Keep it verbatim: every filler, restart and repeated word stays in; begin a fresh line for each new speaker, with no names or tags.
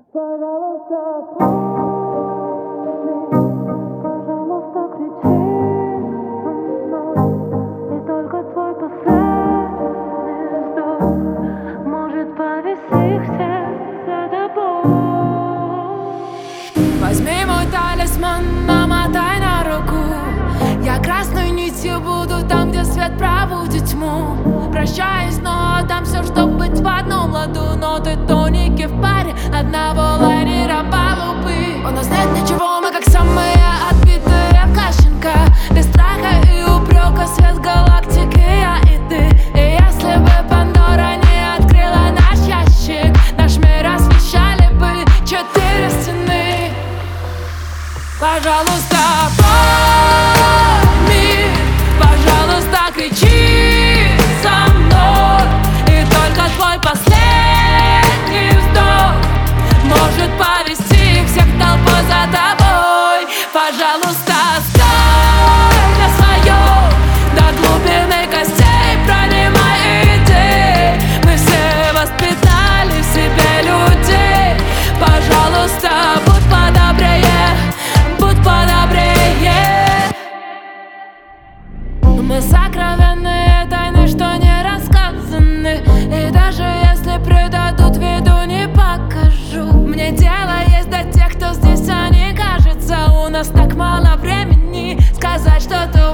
Пожалуйста, помни, пожалуйста, кричи со мной. И только твой последний вздох может повести всех за тобой.
Возьми мой талисман, намотай на руку. Я красной нитью буду там, где свет проводит тьму. Прощаюсь, но отдам все, чтоб быть в одном ладу. Но ты тоники в паре одного лайнера палубы. У нас нет ничего, мы как самые отбитые кашенка. Без страха и упрека, свет галактики, я и ты. И если бы Пандора не открыла наш ящик, наш мир освещали бы четыре стены. Пожалуйста, помни, пожалуйста, кричи со мной. И только твой последний вздох может повести всех толпой за тобой. Пожалуйста, стой на своем, до глубины костей пронимай идеи. Мы все воспитали в себе людей. Пожалуйста, будь подобрее, будь подобрее. Мы сокровенные тайны, что не рассказаны. И даже если предадут, виду не покажу. Мне дело есть до тех, кто здесь, а не кажется. У нас так мало времени сказать что-то